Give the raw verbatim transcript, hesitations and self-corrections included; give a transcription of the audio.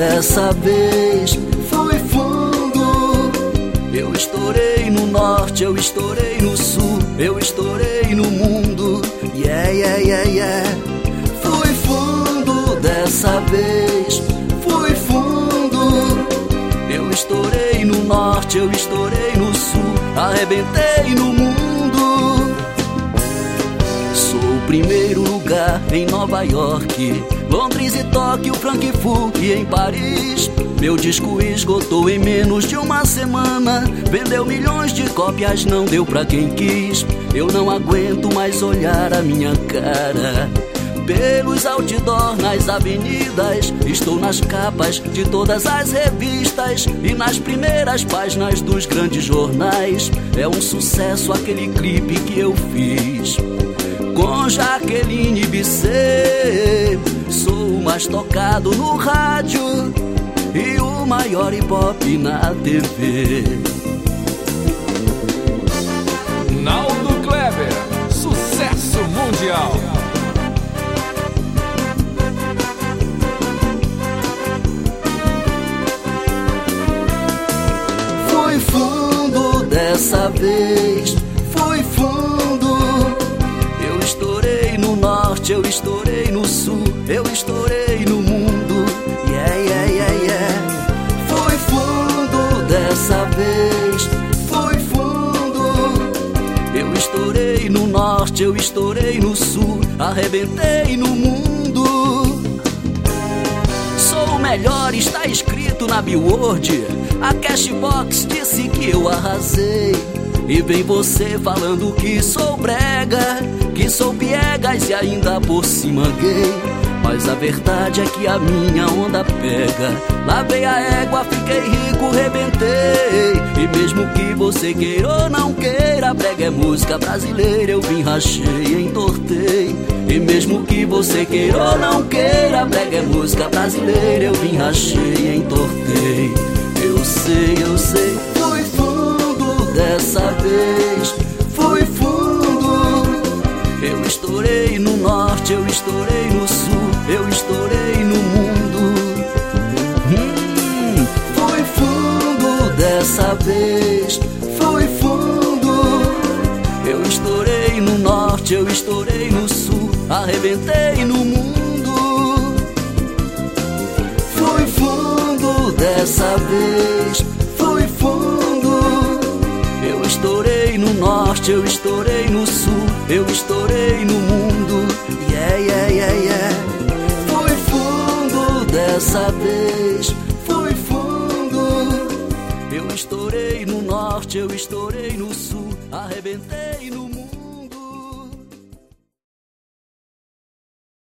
dessa vez foi fundo. Eu estourei no norte, eu estourei no sul, eu estourei no mundo. Yeah, yeah, yeah, yeah. Fui fundo dessa vez, fui fundo. Eu estourei no norte, eu estourei no sul, arrebentei no mundo. Sou o primeiro lugar em Nova York, Londres e Tóquio, Frankfurt e em Paris. Meu disco esgotou em menos de uma semana, vendeu milhões de cópias, não deu pra quem quis. Eu não aguento mais olhar a minha cara pelos outdoor nas avenidas. Estou nas capas de todas as revistas e nas primeiras páginas dos grandes jornais. É um sucesso aquele clipe que eu fiz com Jaqueline Bisset. Sou o mais tocado no rádio e o maior hip hop na T V. Naldo Kleber, sucesso mundial. Fui fundo dessa vez, fui fundo. Eu estourei no norte, eu estourei no sul, eu estourei no mundo. Yeah, yeah, yeah, yeah. Fui fundo dessa vez, fui fundo. Eu estourei no norte, eu estourei no sul, arrebentei no mundo. Sou o melhor, está escrito na Billboard. A Cashbox disse que eu arrasei. E vem você falando que sou brega, que sou piegas e ainda por cima gay. Mas a verdade é que a minha onda pega. Lavei a égua, fiquei rico, rebentei. E mesmo que você queira ou não queira, brega é música brasileira, eu vim, rachei, entortei. E mesmo que você queira ou não queira, brega é música brasileira, eu vim, rachei, entortei. Eu sei, eu sei, fui fundo dessa vez, fui fundo. Eu estourei no norte, eu estourei no sul, eu estourei no mundo. Hum, fui fundo dessa vez, fui fundo. Eu estourei no norte, eu estourei no sul, arrebentei no mundo. Fui fundo dessa vez, fui fundo. Eu estourei no norte, eu estourei no sul, eu estourei no mundo. Yeah, yeah, yeah, yeah. Fui fundo dessa vez, fui fundo. Eu estourei no norte, eu estourei no sul, arrebentei no mundo.